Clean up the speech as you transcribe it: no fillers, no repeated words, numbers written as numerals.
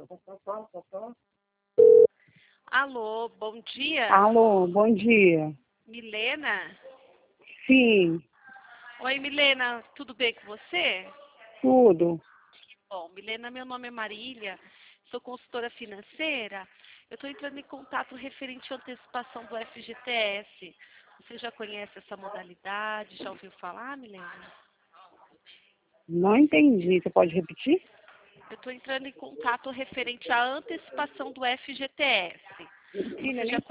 Alô, bom dia. Alô, bom dia. Milena? Sim, Oi, Milena, tudo bem com você? tudo. Bom, Milena, meu nome é Marília, sou consultora financeira. Eu estou entrando em contato referente à antecipação do FGTS. Você já conhece essa modalidade? Já ouviu falar, Milena? Não entendi. Você pode repetir? Eu estou entrando em contato referente à antecipação do FGTS. Filha, Você já nem